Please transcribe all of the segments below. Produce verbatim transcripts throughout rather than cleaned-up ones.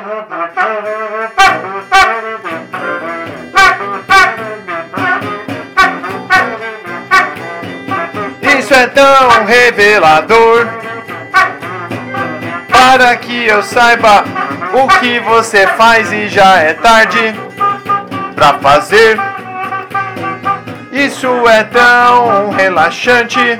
Isso é tão revelador, para que eu saiba o que você faz e já é tarde pra fazer. Isso é tão relaxante,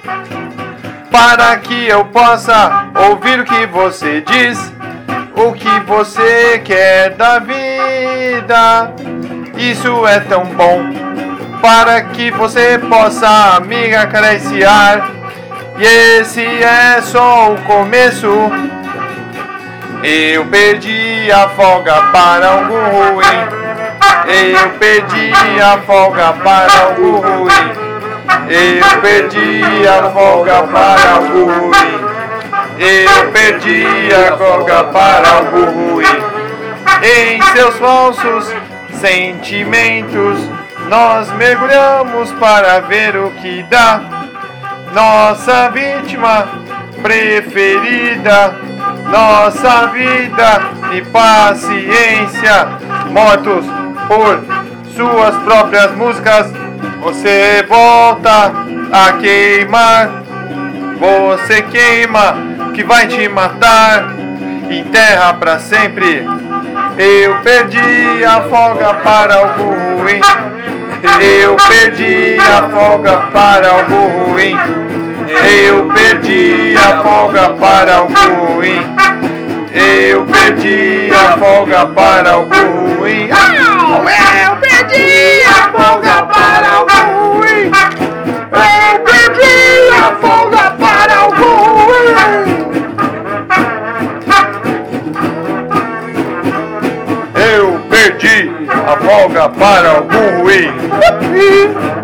para que eu possa ouvir o que você diz, o que você quer da vida. Isso é tão bom, para que você possa me acariciar. E esse é só o começo. Eu perdi a folga para algo ruim. Eu perdi a folga para algo ruim. Eu perdi a folga para algo ruim. Eu perdi a folga para algo ruim. Em seus falsos sentimentos nós mergulhamos para ver o que dá. Nossa vítima preferida, nossa vida e paciência, mortos por suas próprias músicas. Você volta a queimar, você queima que vai te matar, enterra pra sempre. Eu perdi a folga para algo ruim. Eu perdi a folga para algo ruim. Eu perdi a folga para algo ruim. Eu perdi a folga para algo ruim. Eu perdi a folga para algo ruim. Eu perdi a folga para algo ruim. Eu perdi a folga para algo ruim.